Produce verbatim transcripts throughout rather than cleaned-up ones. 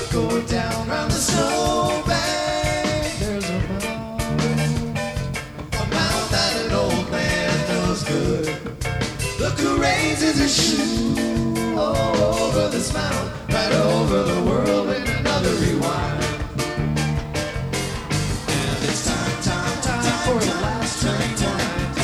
Go down round the snowbank. There's a mountain, a mountain that an old man knows good. Look who raises his shoe over this mountain, right over the world with another rewind. And it's time, time, time for the last turning point.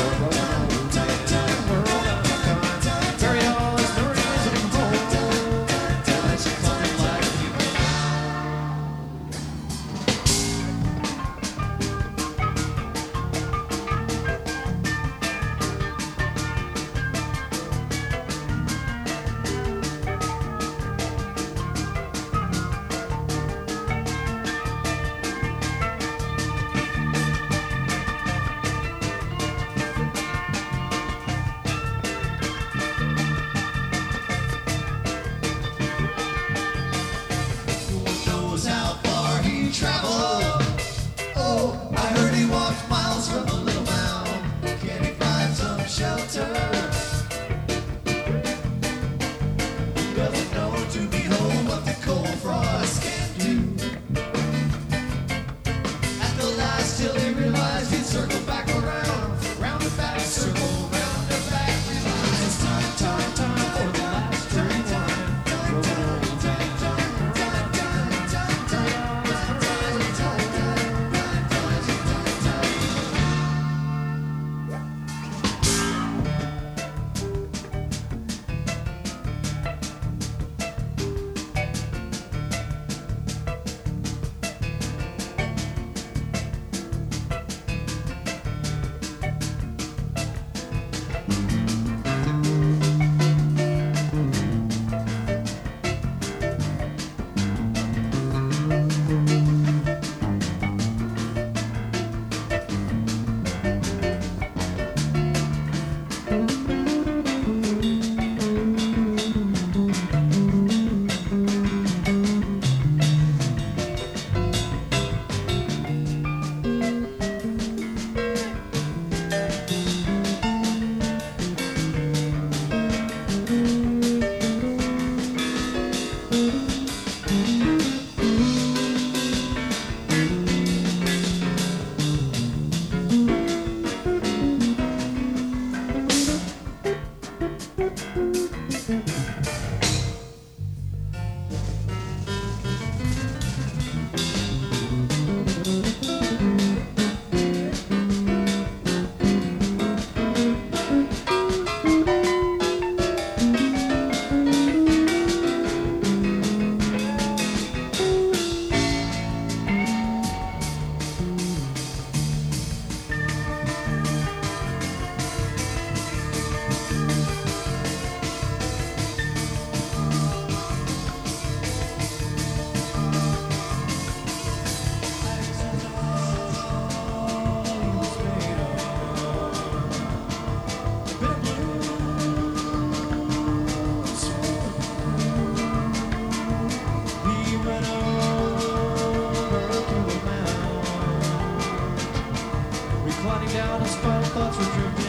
Travel. Oh, I heard he walked miles from a little mound. Can he find some shelter? Doesn't know to be home what the cold frost can do. At the last hill he realized he'd circle back around, round and back, circle, round and back, realize time, time, time for the last turning line. Reclining down, his final thoughts were driven.